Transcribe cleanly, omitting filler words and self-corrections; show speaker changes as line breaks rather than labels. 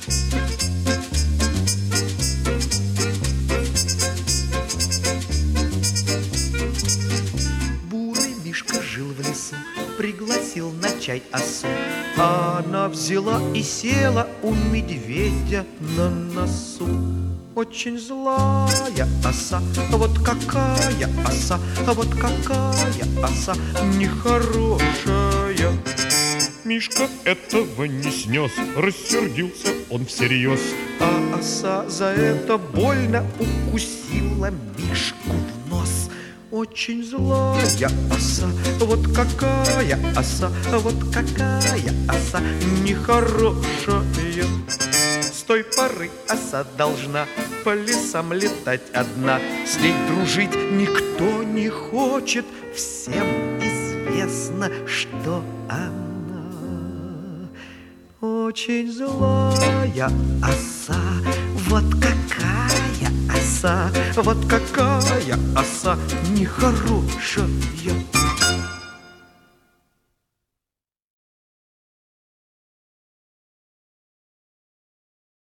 Бурый Мишка жил в лесу, пригласил на чай осу. Она взяла и села у медведя на носу. Очень злая оса, вот какая оса, вот какая оса нехорошая.
Мишка этого не снес, рассердился он всерьез.
А оса за это больно укусила Мишку в нос. Очень злая оса, вот какая оса, вот какая оса нехорошая. С той поры оса должна по лесам летать одна. С ней дружить никто не хочет, всем известно, что она очень злая оса. Вот какая оса, вот какая оса нехорошая.